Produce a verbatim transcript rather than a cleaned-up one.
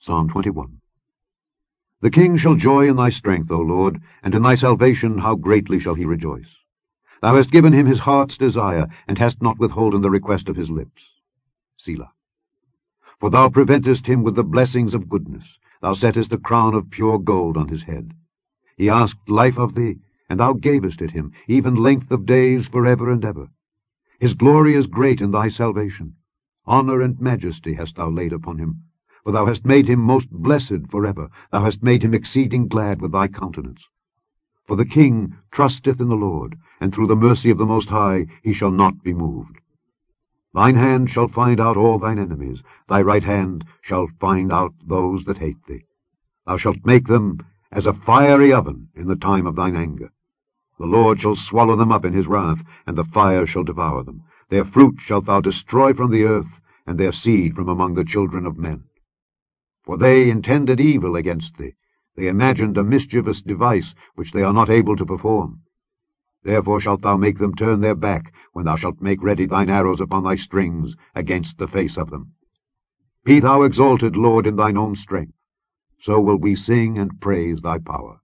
Psalm twenty-one. The king shall joy in thy strength, O Lord, and in thy salvation how greatly shall he rejoice. Thou hast given him his heart's desire, and hast not withholden the request of his lips. Selah. For thou preventest him with the blessings of goodness. Thou settest a crown of pure gold on his head. He asked life of thee, and thou gavest it him, even length of days for ever and ever. His glory is great in thy salvation. Honour and majesty hast thou laid upon him. For thou hast made him most blessed for ever. Thou hast made him exceeding glad with thy countenance. For the king trusteth in the Lord, and through the mercy of the Most High he shall not be moved. Thine hand shall find out all thine enemies. Thy right hand shall find out those that hate thee. Thou shalt make them as a fiery oven in the time of thine anger. The Lord shall swallow them up in his wrath, and the fire shall devour them. Their fruit shalt thou destroy from the earth, and their seed from among the children of men. For they intended evil against thee. They imagined a mischievous device which they are not able to perform. Therefore shalt thou make them turn their back, when thou shalt make ready thine arrows upon thy strings against the face of them. Be thou exalted, Lord, in thine own strength. So will we sing and praise thy power.